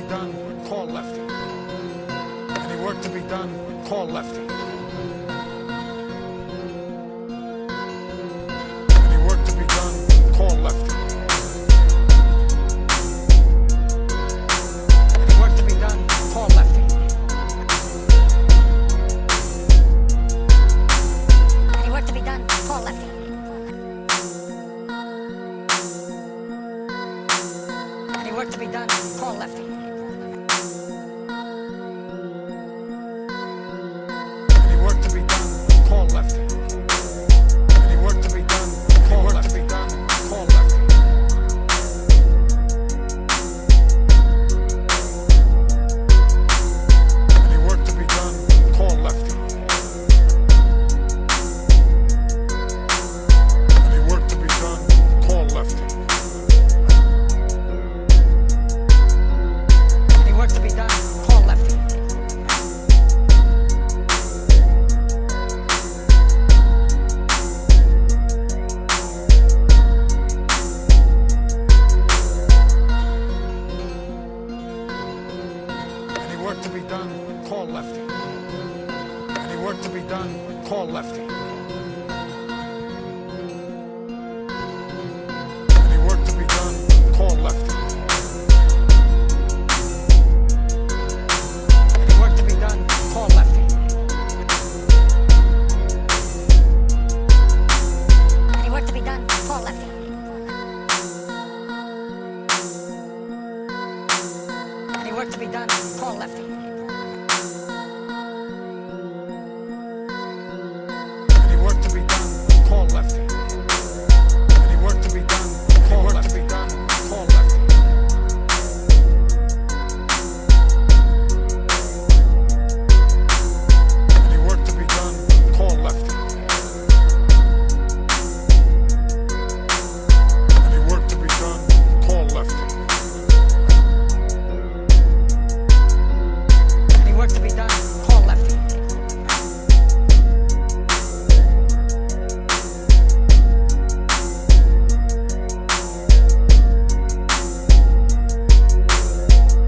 done, call lefty. Any work to be done, call lefty. Any work to be done, call lefty. Any work to be done, call lefty. Any work to be done, call lefty. Any work to be done, call lefty. Any work to be done, call lefty. Any work to be done, call lefty. Call lefty. Any work to be done, call lefty. Any work to be done, call lefty. Any work to be done, call lefty. Any work to be done, call lefty. Any work to be done, call lefty. Any work to be done, call lefty. Any work to be done, call lefty. Any work to be done, call lefty. Any work to be done, call lefty.